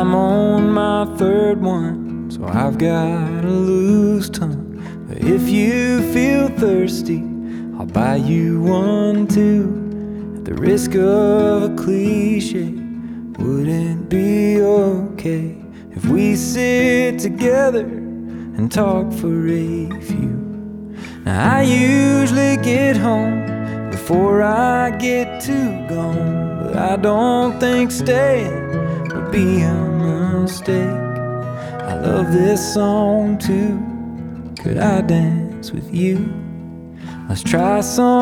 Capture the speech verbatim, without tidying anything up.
I'm on my third one, so I've got a loose tongue. But if you feel thirsty, I'll buy you one too. At the risk of a cliche, would it be okay if we sit together and talk for a few? Now I usually get home before I get too gone, but I don't think staying would be a mistake. I love this song too. Could I dance with you? Let's try some